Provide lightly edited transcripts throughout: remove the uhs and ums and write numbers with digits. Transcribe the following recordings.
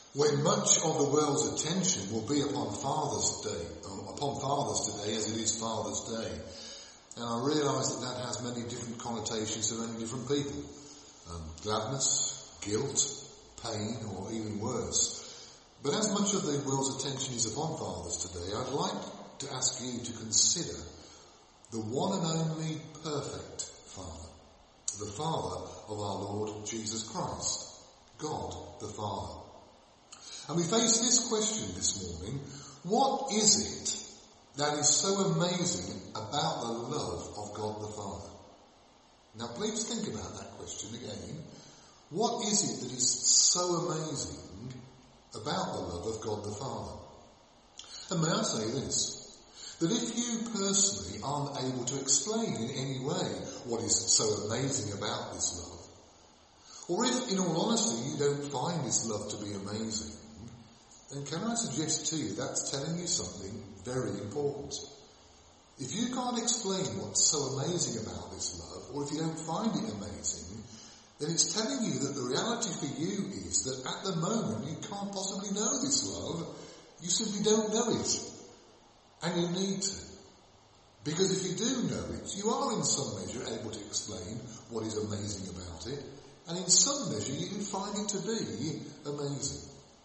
When much of the world's attention will be upon Father's Day, upon fathers today, as it is Father's Day, and I realise that that has many different connotations to many different people. Gladness, guilt, pain, or even worse. But as much of the world's attention is upon fathers today, I'd like to ask you to consider the one and only perfect Father, the Father of our Lord Jesus Christ, God the Father. And we face this question this morning: what is it that is so amazing about the love of God the Father? Now please think about that question again. What is it that is so amazing about the love of God the Father? And may I say this, that if you personally aren't able to explain in any way what is so amazing about this love, or if in all honesty you don't find this love to be amazing, then can I suggest to you that's telling you something very important. If you can't explain what's so amazing about this love, or if you don't find it amazing, then it's telling you that the reality for you is that at the moment you can't possibly know this love. You simply don't know it. And you need to. Because if you do know it, you are in some measure able to explain what is amazing about it. And in some measure you find it to be amazing.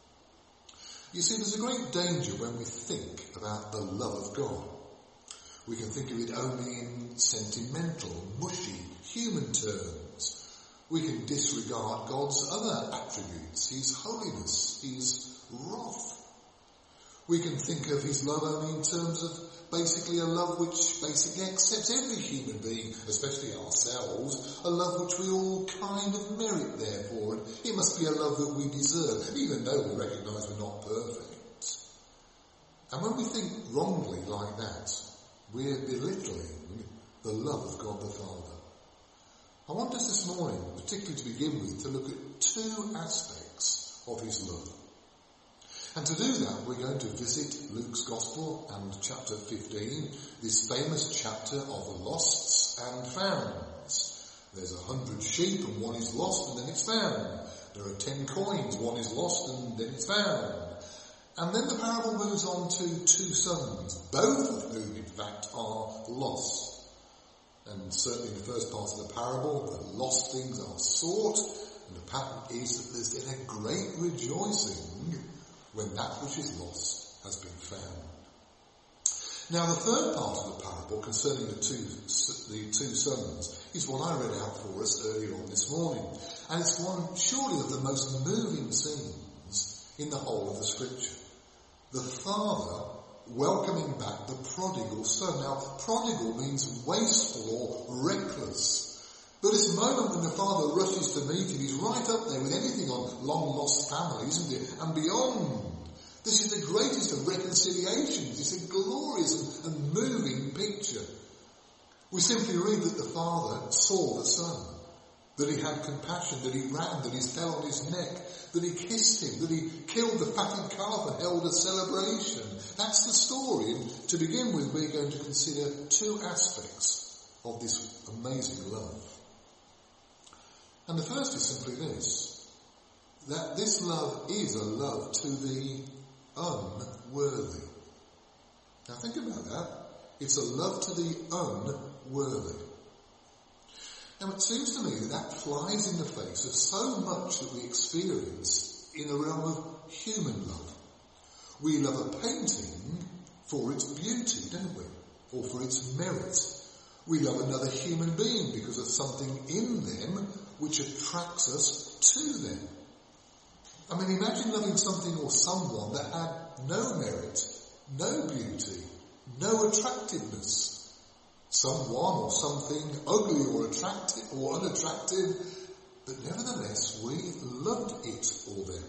You see, there's a great danger when we think about the love of God. We can think of it only in sentimental, mushy, human terms. We can disregard God's other attributes, His holiness, His wrath. We can think of His love only in terms of basically a love which basically accepts every human being, especially ourselves, a love which we all kind of merit therefore, and it must be a love that we deserve, even though we recognise we're not perfect. And when we think wrongly like that, we're belittling the love of God the Father. I want us this morning, particularly to begin with, to look at two aspects of His love. And to do that, we're going to visit Luke's Gospel and chapter 15, this famous chapter of the losts and founds. There's 100 sheep and one is lost and then it's found. There are 10 coins, one is lost and then it's found. And then the parable moves on to two sons, both of whom in fact are lost. And certainly in the first part of the parable, the lost things are sought, and the pattern is that there's then a great rejoicing when that which is lost has been found. Now the third part of the parable concerning the two sons is what I read out for us earlier on this morning. And it's one surely of the most moving scenes in the whole of the scripture. The father welcoming back the prodigal son. Now prodigal means wasteful or reckless. But this moment when the father rushes to meet him, he's right up there with anything on long lost families, isn't it? And beyond. This is the greatest of reconciliations. It's a glorious and moving picture. We simply read that the father saw the son, that he had compassion, that he ran, that he fell on his neck, that he kissed him, that he killed the fatted calf and held a celebration. That's the story. And to begin with, we're going to consider two aspects of this amazing love. And the first is simply this, that this love is a love to the unworthy. Now think about that. It's a love to the unworthy. Now it seems to me that flies in the face of so much that we experience in the realm of human love. We love a painting for its beauty, don't we? Or for its merit. We love another human being because of something in them which attracts us to them. I mean, imagine loving something or someone that had no merit, no beauty, no attractiveness. Someone or something ugly or attractive or unattractive, but nevertheless we loved it or them.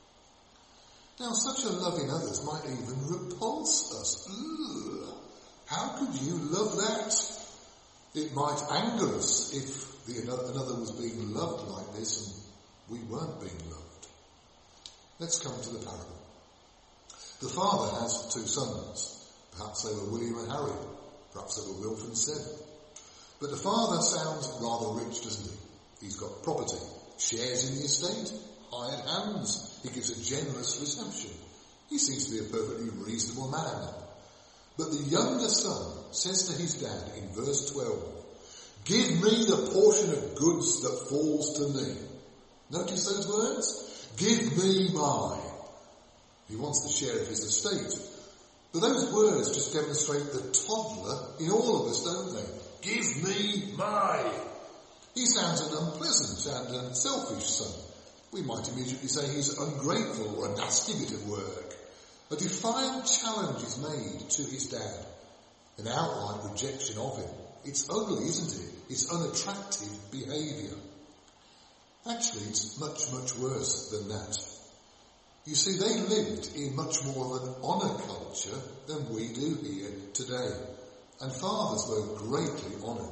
Now such a love in others might even repulse us. Ugh, how could you love that? It might anger us if another was being loved like this and we weren't being loved. Let's come to the parable. The father has two sons. Perhaps they were William and Harry. Perhaps they were Wilf and Seb. But the father sounds rather rich, doesn't he? He's got property, shares in the estate, hired hands. He gives a generous reception. He seems to be a perfectly reasonable man. But the younger son says to his dad in verse 12, "Give me the portion of goods that falls to me." Notice those words? Give me mine. He wants the share of his estate. But those words just demonstrate the toddler in all of us, don't they? Give me mine. He sounds an unpleasant and selfish son. We might immediately say he's ungrateful or a nasty bit of work. A defiant challenge is made to his dad. An outright rejection of him. It's ugly, isn't it? It's unattractive behaviour. Actually, it's much, much worse than that. You see, they lived in much more of an honour culture than we do here today. And fathers were greatly honoured.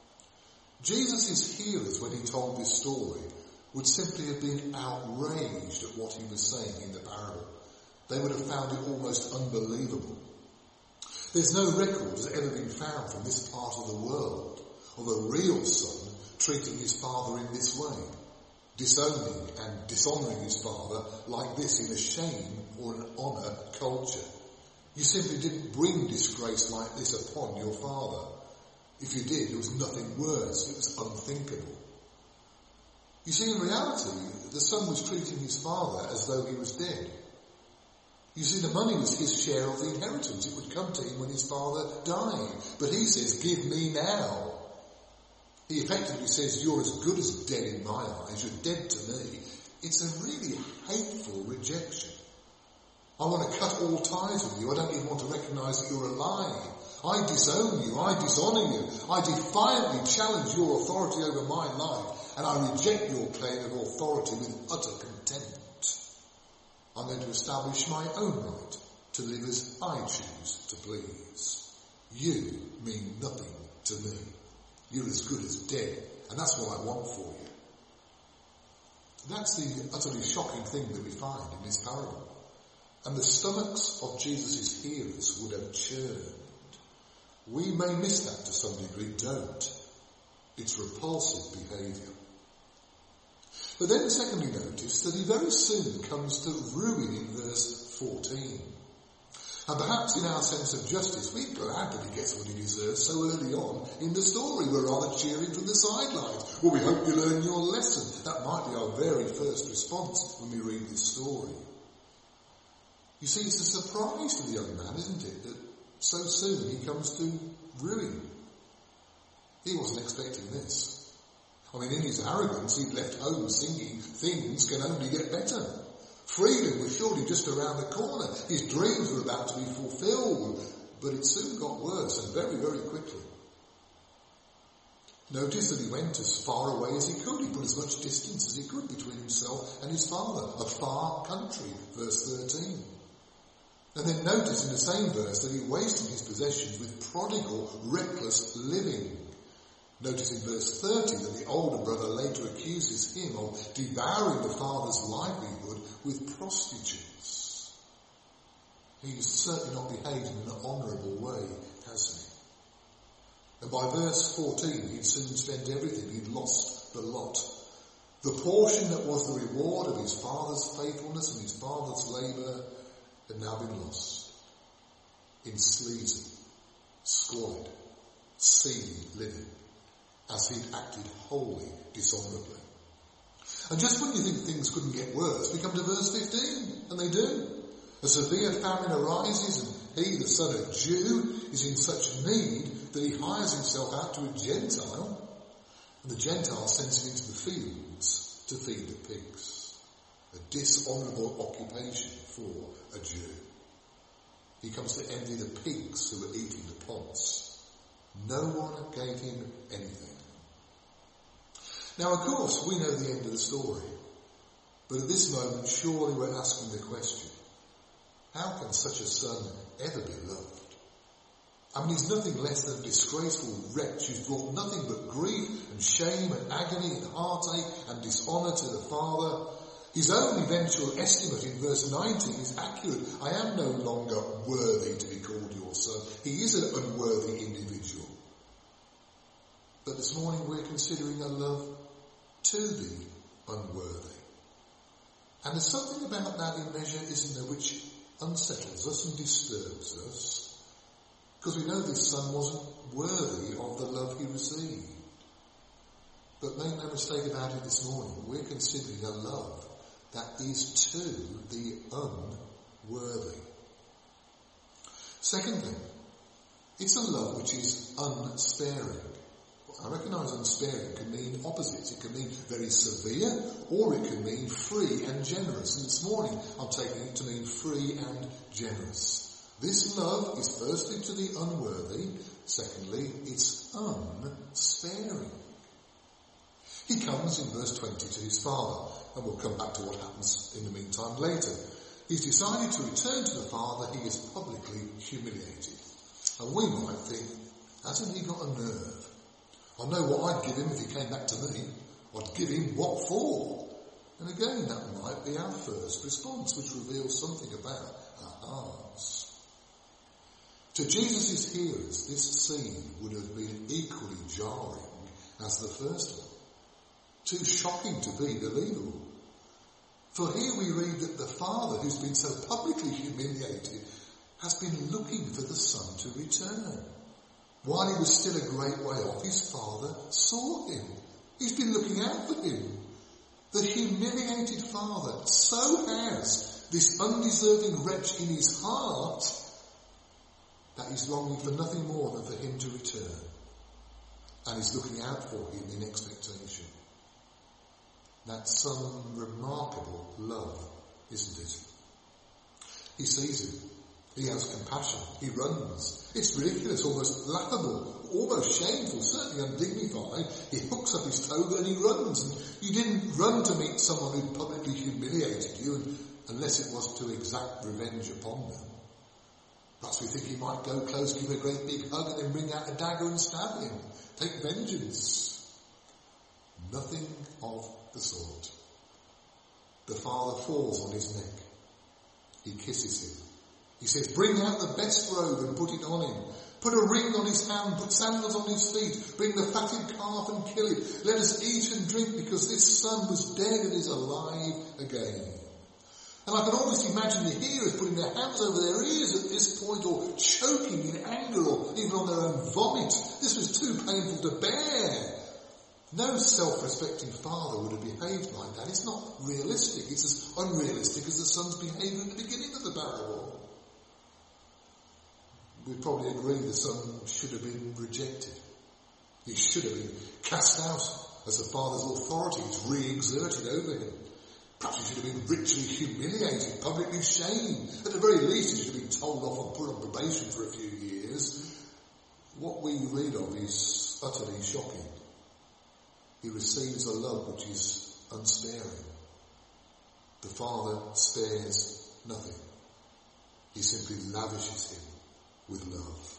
Jesus' hearers, when he told this story, would simply have been outraged at what he was saying in the parable. They would have found it almost unbelievable. There's no record has ever been found from this part of the world of a real son treating his father in this way, disowning and dishonouring his father like this in a shame or an honour culture. You simply didn't bring disgrace like this upon your father. If you did, there was nothing worse. It was unthinkable. You see, in reality, the son was treating his father as though he was dead. You see, the money was his share of the inheritance. It would come to him when his father died. But he says, "Give me now." He effectively says, "You're as good as dead in my eyes. You're dead to me." It's a really hateful rejection. I want to cut all ties with you. I don't even want to recognise that you're alive. I disown you. I dishonour you. I defiantly challenge your authority over my life. And I reject your claim of authority with utter contempt. I'm going to establish my own right to live as I choose to please. You mean nothing to me. You're as good as dead, and that's what I want for you. That's the utterly shocking thing that we find in this parable. And the stomachs of Jesus' hearers would have churned. We may miss that to some degree, don't. It's repulsive behaviour. But then secondly notice that he very soon comes to ruin in verse 14. And perhaps in our sense of justice, we're glad that he gets what he deserves so early on in the story. We're rather cheering from the sidelines. Well, we hope you learn your lesson. That might be our very first response when we read this story. You see, it's a surprise to the young man, isn't it, that so soon he comes to ruin. He wasn't expecting this. I mean, in his arrogance, he'd left home singing, "Things can only get better." Freedom was surely just around the corner. His dreams were about to be fulfilled. But it soon got worse, and very, very quickly. Notice that he went as far away as he could. He put as much distance as he could between himself and his father. A far country, verse 13. And then notice in the same verse that he wasted his possessions with prodigal, reckless living. Notice in verse 30 that the older brother later accuses him of devouring the father's livelihood with prostitutes. He's certainly not behaved in an honourable way, has he? And by verse 14 he'd soon spent everything. He'd lost the lot. The portion that was the reward of his father's faithfulness and his father's labour had now been lost in sleazy, squalid, seedy living, as he'd acted wholly dishonourably. And just when you think things couldn't get worse, we come to verse 15, and they do. A severe famine arises, and he, the son of Jew, is in such need that he hires himself out to a Gentile, and the Gentile sends him into the fields to feed the pigs. A dishonourable occupation for a Jew. He comes to envy the pigs who were eating the pods. No one gave him anything. Now, of course, we know the end of the story. But at this moment, surely we're asking the question, how can such a son ever be loved? I mean, he's nothing less than a disgraceful wretch who's brought nothing but grief and shame and agony and heartache and dishonour to the father. His own eventual estimate in verse 19 is accurate. I am no longer worthy to be called your son. He is an unworthy individual. But this morning we're considering a love to the unworthy. And there's something about that in measure, isn't there, which unsettles us and disturbs us, because we know this son wasn't worthy of the love he received. But make no mistake about it this morning, we're considering a love that is to the unworthy. Secondly, it's a love which is unsparing. I recognise unsparing can mean opposites. It can mean very severe, or it can mean free and generous. And this morning I'm taking it to mean free and generous. This love is firstly to the unworthy, secondly it's unsparing. He comes in verse 20 to his father, and we'll come back to what happens in the meantime later. He's decided to return to the father he is publicly humiliated. And we might think, hasn't he got a nerve? I know what I'd give him if he came back to me. I'd give him what for? And again, that might be our first response, which reveals something about our hearts. To Jesus' hearers, this scene would have been equally jarring as the first one. Too shocking to be believable. For here we read that the father, who's been so publicly humiliated, has been looking for the son to return. While he was still a great way off, his father saw him. He's been looking out for him. The humiliated father so has this undeserving wretch in his heart that he's longing for nothing more than for him to return. And he's looking out for him in expectation. That's some remarkable love, isn't it? He sees him. He has compassion. He runs. It's ridiculous, almost laughable, almost shameful, certainly undignified. He hooks up his toga and he runs. And you didn't run to meet someone who publicly humiliated you unless it was to exact revenge upon them. Perhaps we think he might go close, give a great big hug and then bring out a dagger and stab him. Take vengeance. Nothing of the sort. The father falls on his neck. He kisses him. He says, bring out the best robe and put it on him. Put a ring on his hand, put sandals on his feet. Bring the fatted calf and kill it. Let us eat and drink, because this son was dead and is alive again. And I can almost imagine the hearers putting their hands over their ears at this point, or choking in anger, or even on their own vomit. This was too painful to bear. No self-respecting father would have behaved like that. It's not realistic. It's as unrealistic as the son's behaviour at the beginning of the parable. We'd probably agree the son should have been rejected. He should have been cast out as the father's authority is re-exerted over him. Perhaps he should have been richly humiliated, publicly shamed. At the very least, he should have been told off and put on probation for a few years. What we read of is utterly shocking. He receives a love which is unsparing. The father spares nothing. He simply lavishes him with love.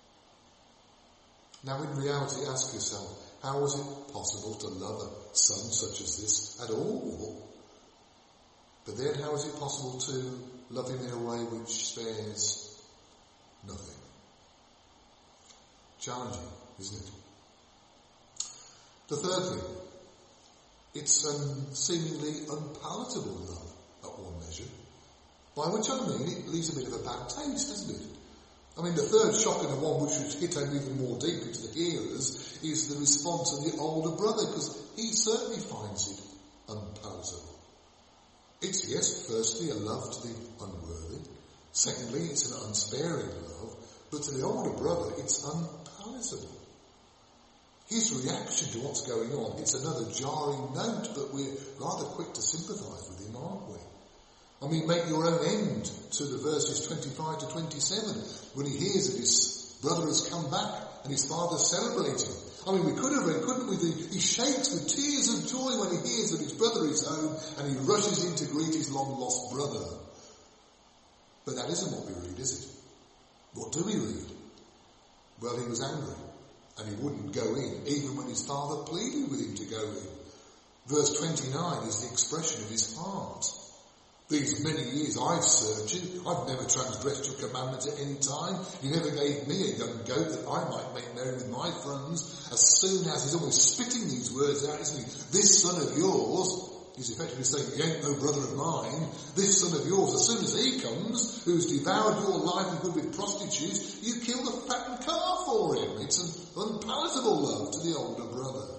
Now in reality, ask yourself, how was it possible to love a son such as this at all? But then how is it possible to love him in a way which spares nothing? Challenging, isn't it? The third thing, it's seemingly unpalatable love at one measure, by which I mean it leaves a bit of a bad taste, doesn't it? I mean, the third shock, and the one which would hit home even more deeply to the hearers, is the response of the older brother, because he certainly finds it unpalatable. It's, yes, firstly, a love to the unworthy. Secondly, it's an unsparing love. But to the older brother, it's unpalatable. His reaction to what's going on, it's another jarring note, but we're rather quick to sympathise with him, aren't we? I mean, make your own end to the verses 25 to 27, when he hears that his brother has come back and his father's celebrating. I mean, we could have read, couldn't we? He shakes with tears of joy when he hears that his brother is home, and he rushes in to greet his long-lost brother. But that isn't what we read, is it? What do we read? Well, he was angry, and he wouldn't go in, even when his father pleaded with him to go in. Verse 29 is the expression of his heart. These many years I've served you, I've never transgressed your commandments at any time. You never gave me a young goat that I might make merry with my friends. As soon as he's almost spitting these words out, isn't he? This son of yours, He's effectively saying, he ain't no brother of mine. This son of yours, as soon as he comes, who's devoured your livelihood with prostitutes, you kill the fattened calf for him. It's an unpalatable love to the older brother.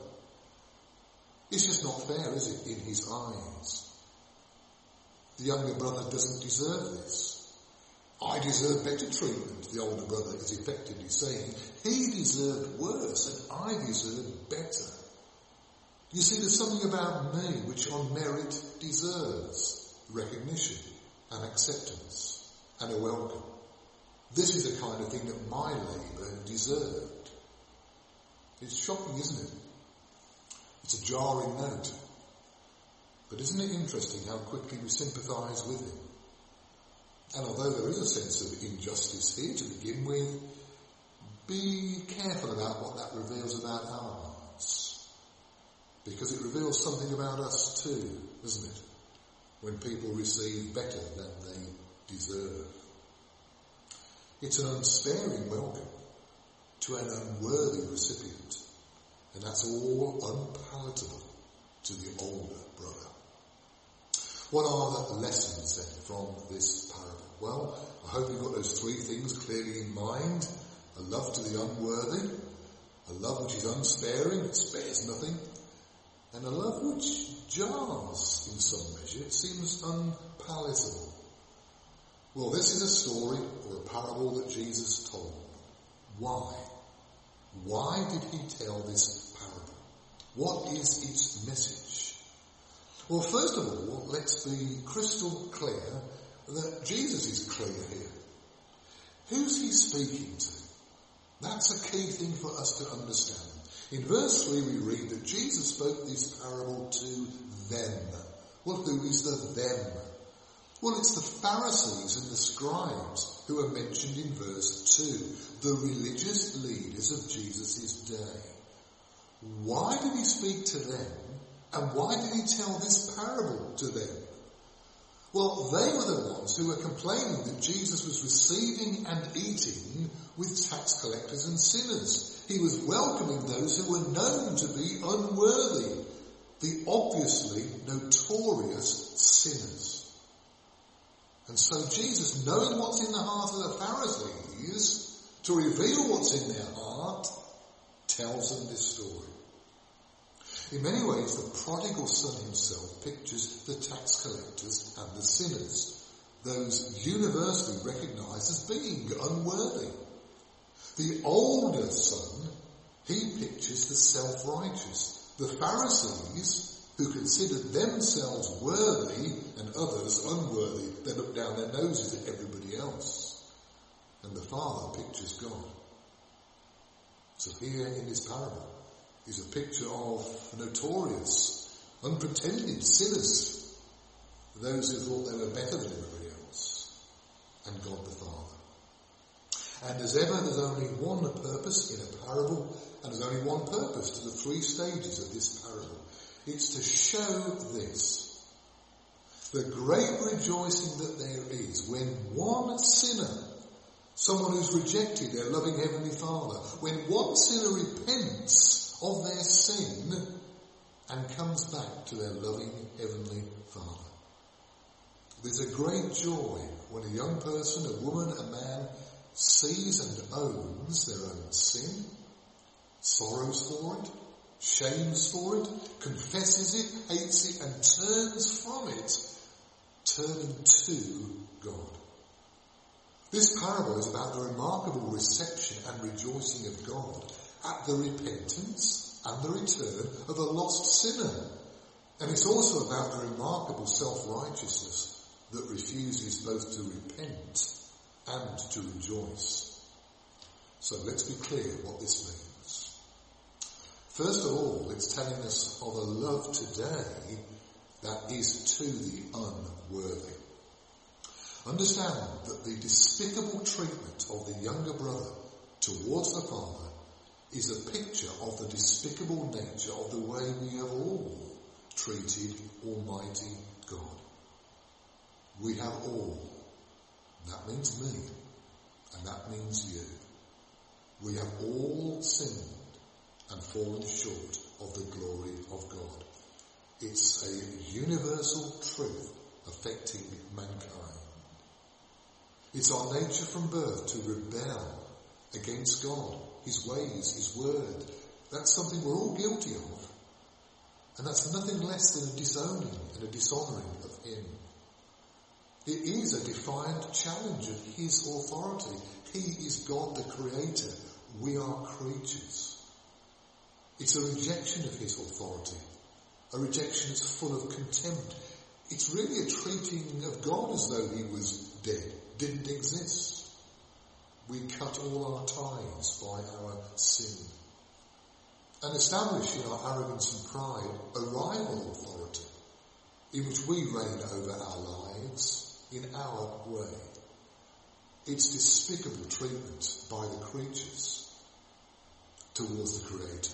It's just not fair, is it, in his eyes? The younger brother doesn't deserve this. I deserve better treatment, the older brother is effectively saying. He deserved worse, and I deserve better. You see, there's something about me which on merit deserves recognition and acceptance and a welcome. This is the kind of thing that my labour deserved. It's shocking, isn't it? It's a jarring note. But isn't it interesting how quickly we sympathise with him? And although there is a sense of injustice here to begin with, be careful about what that reveals about our hearts. Because it reveals something about us too, doesn't it? When people receive better than they deserve. It's an unsparing welcome to an unworthy recipient. And that's all unpalatable to the older brother. What are the lessons then from this parable? Well, I hope you've got those three things clearly in mind. A love to the unworthy, a love which is unsparing, it spares nothing, and a love which jars in some measure. It seems unpalatable. Well, this is a story or a parable that Jesus told. Why? Why did he tell this parable? What is its message? Well, first of all, let's be crystal clear that Jesus is clear here. Who's he speaking to? That's a key thing for us to understand. In verse 3 we read that Jesus spoke this parable to them. Well, who is the them? Well, it's the Pharisees and the scribes who are mentioned in verse 2, the religious leaders of Jesus' day. Why did he speak to them? And why did he tell this parable to them? Well, they were the ones who were complaining that Jesus was receiving and eating with tax collectors and sinners. He was welcoming those who were known to be unworthy, the obviously notorious sinners. And so Jesus, knowing what's in the heart of the Pharisees, to reveal what's in their heart, tells them this story. In many ways, the prodigal son himself pictures the tax collectors and the sinners, those universally recognised as being unworthy. The older son, he pictures the self-righteous, the Pharisees who considered themselves worthy and others unworthy. They look down their noses at everybody else. And the father pictures God. So here in this parable is a picture of notorious, unpretending sinners, those who thought they were better than everybody else, and God the Father. And as ever, there's only one purpose in a parable, and there's only one purpose to the three stages of this parable. It's to show this. The great rejoicing that there is when one sinner, someone who's rejected their loving Heavenly Father, when one sinner repents of their sin and comes back to their loving Heavenly Father. There's a great joy when a young person, a woman, a man sees and owns their own sin, sorrows for it, shames for it, confesses it, hates it, and turns from it, turning to God. This parable is about the remarkable reception and rejoicing of God at the repentance and the return of a lost sinner. And it's also about the remarkable self-righteousness that refuses both to repent and to rejoice. So let's be clear what this means. First of all, it's telling us of a love today that is to the unworthy. Understand that the despicable treatment of the younger brother towards the father is a picture of the despicable nature of the way we have all treated Almighty God. We have all. That means me, and that means you. We have all sinned and fallen short of the glory of God. It's a universal truth affecting mankind. It's our nature from birth to rebel against God, his ways, his word. That's something we're all guilty of. And that's nothing less than a disowning and a dishonouring of him. It is a defiant challenge of his authority. He is God the Creator. We are creatures. It's a rejection of his authority. A rejection that's full of contempt. It's really a treating of God as though he was dead, didn't exist. We cut all our ties by our sin. And establish in our arrogance and pride a rival authority in which we reign over our lives in our way. It's despicable treatment by the creatures towards the Creator.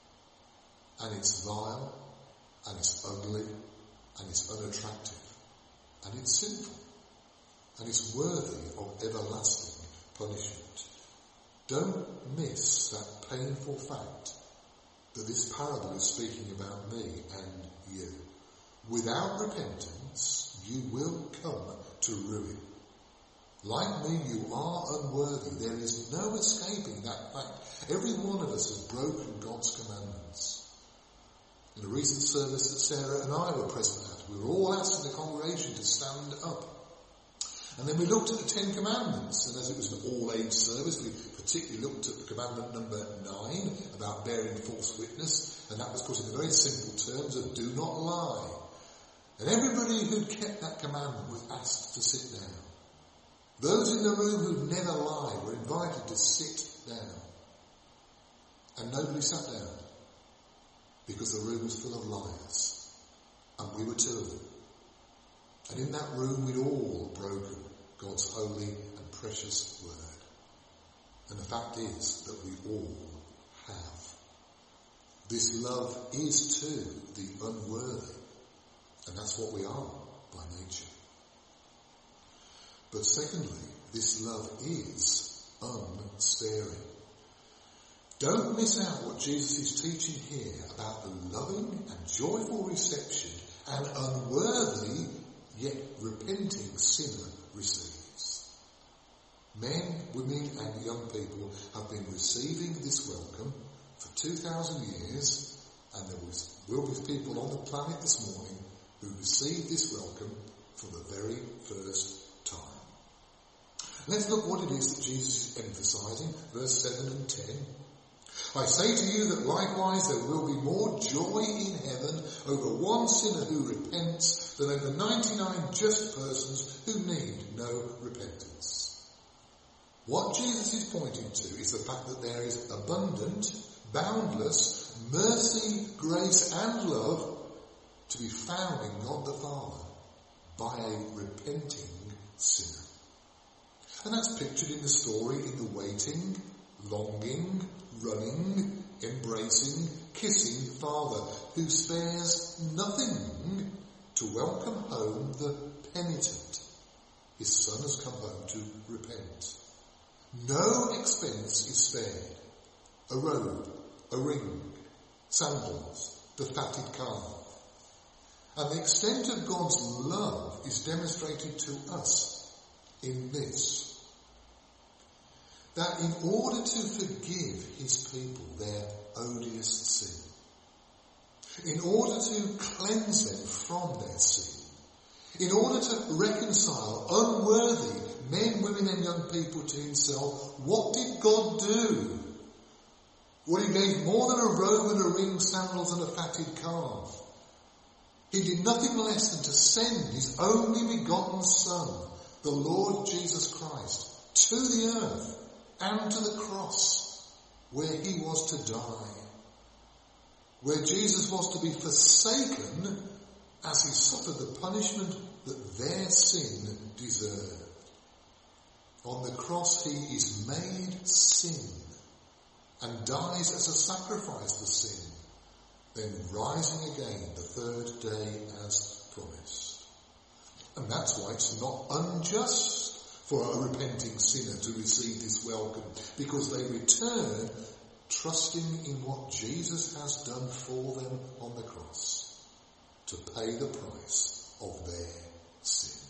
And it's vile, and it's ugly, and it's unattractive, and it's sinful, and it's worthy of everlasting punishment. Don't miss that painful fact that this parable is speaking about me and you. Without repentance, you will come to ruin. Like me, you are unworthy. There is no escaping that fact. Every one of us has broken God's commandments. In a recent service that Sarah and I were present at, we were all asked in the congregation to stand up. And then we looked at the 10 Commandments, and as it was an all-age service, we particularly looked at the commandment number 9 about bearing false witness, and that was put in the very simple terms of do not lie. And everybody who'd kept that commandment was asked to sit down. Those in the room who'd never lied were invited to sit down. And nobody sat down, because the room was full of liars, and we were 2 of them. And in that room we'd all broken God's holy and precious word. And the fact is that we all have. This love is to the unworthy, and that's what we are by nature. But secondly, this love is unsparing. Don't miss out what Jesus is teaching here about the loving and joyful reception an unworthy yet repenting sinner receives. Men, women and young people have been receiving this welcome for 2,000 years, and there will be people on the planet this morning who receive this welcome for the very first time. Let's look what it is that Jesus is emphasising, verse 7 and 10. I say to you that likewise there will be more joy in heaven over one sinner who repents than over 99 just persons who need no repentance. What Jesus is pointing to is the fact that there is abundant, boundless mercy, grace and love to be found in God the Father by a repenting sinner. And that's pictured in the story in the waiting, longing, running, embracing, kissing Father who spares nothing to welcome home the penitent. His Son has come home to repent. No expense is spared. A robe, a ring, sandals, the fatted calf. And the extent of God's love is demonstrated to us in this. That in order to forgive his people their odious sin, in order to cleanse them from their sin, in order to reconcile unworthy men, women and young people to himself, what did God do? Well, he gave more than a robe and a ring, sandals and a fatted calf. He did nothing less than to send his only begotten Son, the Lord Jesus Christ, to the earth and to the cross, where he was to die, where Jesus was to be forsaken as he suffered the punishment that their sin deserved. On the cross he is made sin and dies as a sacrifice for sin, then rising again the third day as promised. And that's why it's not unjust for a repenting sinner to receive this welcome, because they return trusting in what Jesus has done for them on the cross. to pay the price of their sin.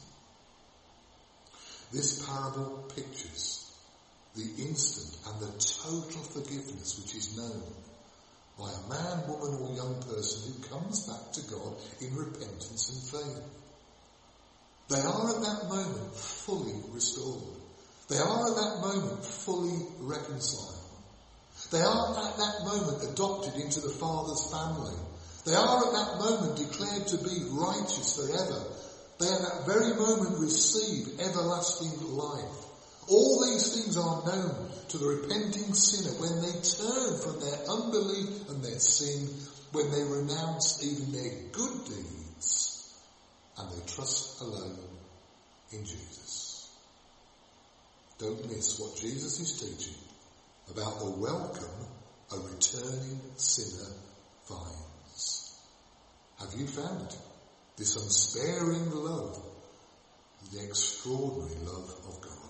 This parable pictures the instant and the total forgiveness which is known by a man, woman or young person who comes back to God in repentance and faith. They are at that moment fully restored. They are at that moment fully reconciled. They are at that moment adopted into the Father's family. They are at that moment declared to be righteous forever. They at that very moment receive everlasting life. All these things are known to the repenting sinner when they turn from their unbelief and their sin, when they renounce even their good deeds and they trust alone in Jesus. Don't miss what Jesus is teaching about the welcome a returning sinner finds. Have you found it? This unsparing love, the extraordinary love of God.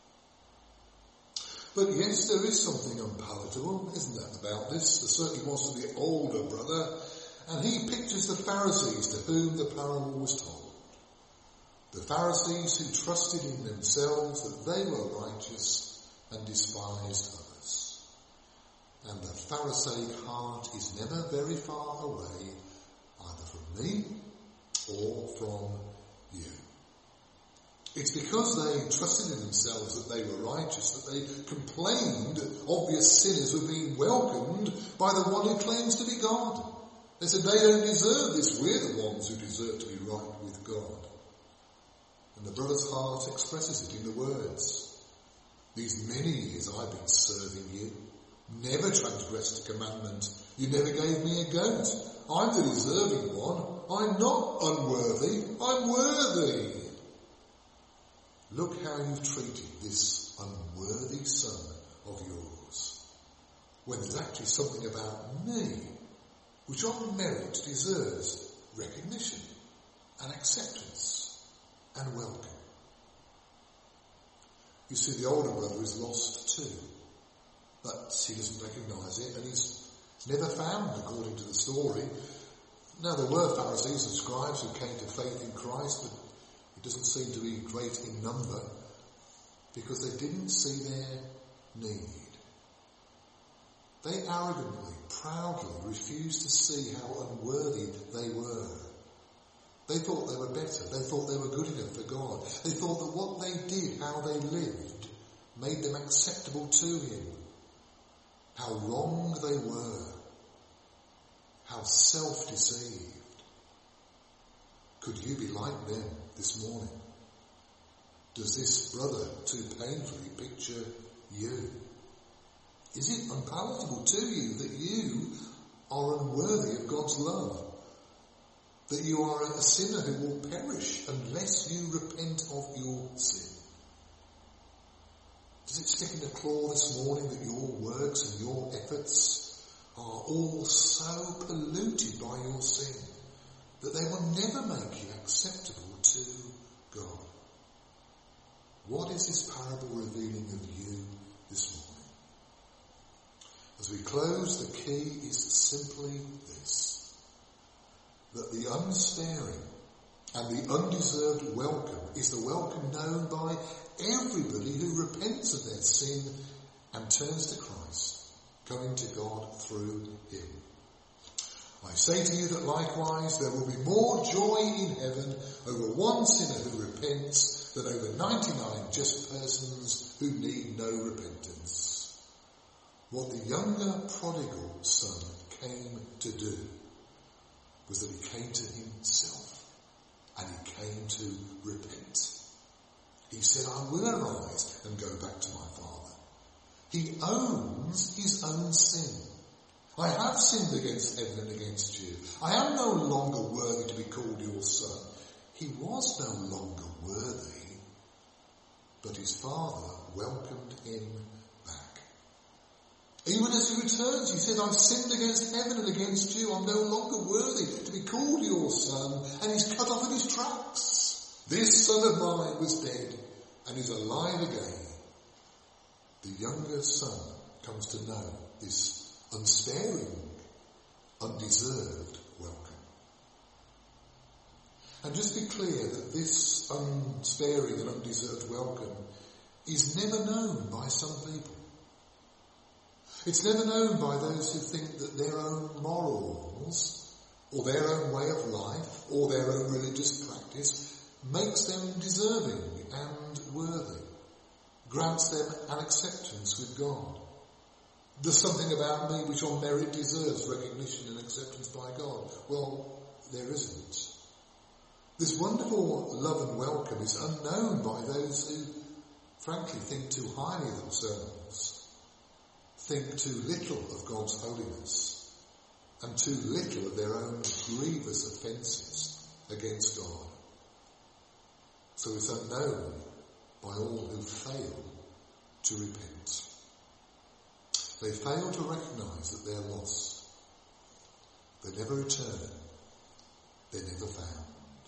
But yes, there is something unpalatable, isn't that, about this? There certainly was to the older brother, and he pictures the Pharisees to whom the parable was told. The Pharisees who trusted in themselves that they were righteous and despised others. And the Pharisaic heart is never very far away, either from me or from you. It's because they trusted in themselves that they were righteous, that they complained obvious sinners were being welcomed by the one who claims to be God. They said they don't deserve this, we're the ones who deserve to be right with God. And the brother's heart expresses it in the words, these many years I've been serving you, never transgressed a commandment, you never gave me a goat. I'm the deserving one, I'm not unworthy, I'm worthy. Look how you've treated this unworthy son of yours, when there's actually something about me which on merit deserves recognition and acceptance and welcome. You see, the older brother is lost too, but he doesn't recognise it, and he's never found, according to the story. Now, there were Pharisees and scribes who came to faith in Christ, but it doesn't seem to be great in number because they didn't see their need. They arrogantly, proudly refused to see how unworthy they were. They thought they were better. They thought they were good enough for God. They thought that what they did, how they lived, made them acceptable to Him. How wrong they were. How self-deceived. Could you be like them this morning? Does this brother too painfully picture you? Is it unpalatable to you that you are unworthy of God's love? That you are a sinner who will perish unless you repent of your sin? Does it stick in the claw this morning that your works and your efforts are all so polluted by your sin that they will never make you acceptable to God? What is this parable revealing of you this morning? As we close, the key is simply this, that the unsparing and the undeserved welcome is the welcome known by everybody who repents of their sin and turns to Christ, coming to God through Him. I say to you that likewise there will be more joy in heaven over one sinner who repents than over 99 just persons who need no repentance. What the younger prodigal son came to do was that he came to himself and he came to repent. He said, I will arise and go back to my father. He owns his own sin. I have sinned against heaven and against you. I am no longer worthy to be called your son. He was no longer worthy, but his father welcomed him back. Even as he returns, he said, I've sinned against heaven and against you. I'm no longer worthy to be called your son. And he's cut off in his tracks. This son of mine was dead and is alive again. The younger son comes to know this unsparing, undeserved welcome. And just be clear that this unsparing and undeserved welcome is never known by some people. It's never known by those who think that their own morals or their own way of life or their own religious practice makes them deserving and worthy, grants them an acceptance with God. There's something about me which on merit deserves recognition and acceptance by God. Well, there isn't. This wonderful love and welcome is unknown by those who, frankly, think too highly of themselves, think too little of God's holiness, and too little of their own grievous offences against God. So it's unknown by all who fail to repent. They fail to recognise that they're lost. They never return. They're never found.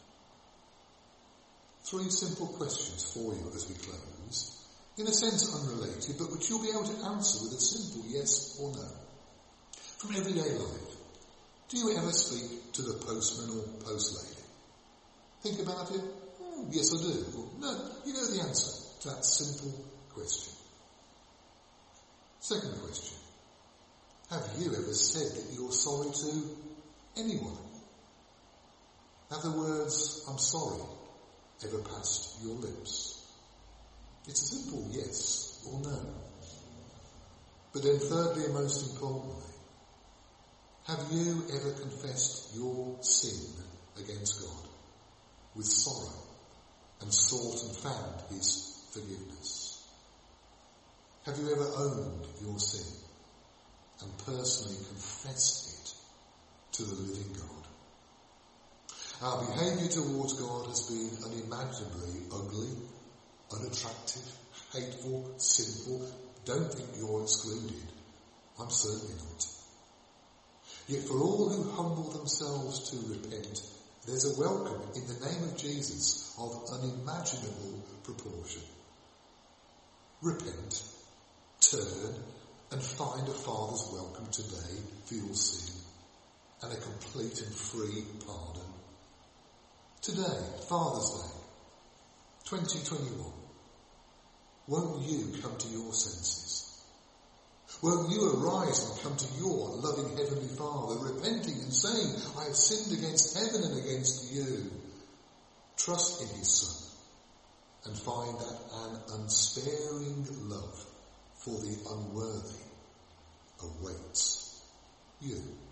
3 simple questions for you as we close, in a sense unrelated, but which you'll be able to answer with a simple yes or no. From everyday life, do you ever speak to the postman or postlady? Think about it. Yes, I do. Or, no, you know the answer to that simple question. Second question. Have you ever said that you're sorry to anyone? Have the words, I'm sorry, ever passed your lips? It's a simple yes or no. But then thirdly and most importantly, have you ever confessed your sin against God with sorrow and sought and found his forgiveness? Have you ever owned your sin and personally confessed it to the living God? Our behaviour towards God has been unimaginably ugly, unattractive, hateful, sinful. Don't think you're excluded. I'm certainly not. Yet for all who humble themselves to repent, there's a welcome in the name of Jesus of unimaginable proportion. Repent, turn, and find a Father's welcome today for your sin and a complete and free pardon. Today, Father's Day, 2021, won't you come to your senses? Won't you arise and come to your loving Heavenly Father, repenting and saying, I have sinned against heaven and against you. Trust in his Son and find that an unsparing love for the unworthy awaits you.